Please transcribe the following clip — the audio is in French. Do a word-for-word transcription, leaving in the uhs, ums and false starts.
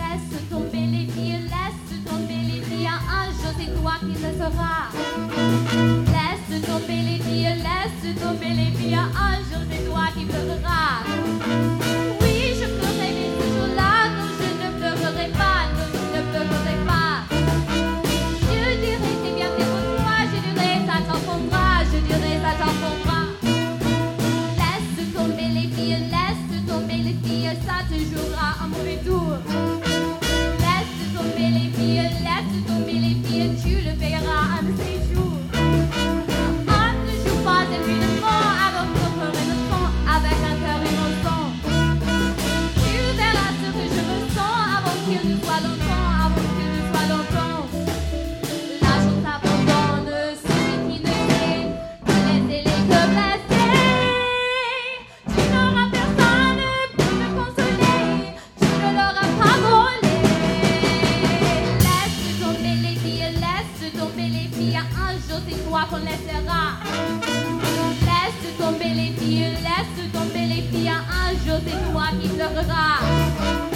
laisse tomber les filles, laisse tomber les filles. Un jour c'est toi qui le seras. Laisse tomber les filles, laisse tomber les filles. Un jour c'est toi qui pleureras. Oui, je pleurerai, mais ce jour-là, non, je ne pleurerai pas, non, je ne pleurerai pas. Je dirai c'est bien fait pour toi, je dirai ça t'enfantera, je dirai ça t'enfantera. Laisse tomber les filles, laisse tomber les filles, ça te jouera un mauvais tour. Laisse tomber les filles, laisse tomber les filles, tu le payeras un de ces jours. On ne joue pas impunément avec notre innocent, avec un cœur innocent. Tu verras ce que je ressens avant qu'il ne soit longtemps, avant qu'il ne soit longtemps. La chose abandonne celui qui ne sait que laissez-les te blesser. Tu n'auras personne pour te consoler, tu ne l'auras pas volé. Laisse tomber les filles, laisse tomber les filles, un jour c'est toi qu'on laissera. Laisse tomber les filles, laisse tomber les filles, un jour c'est toi qui pleureras.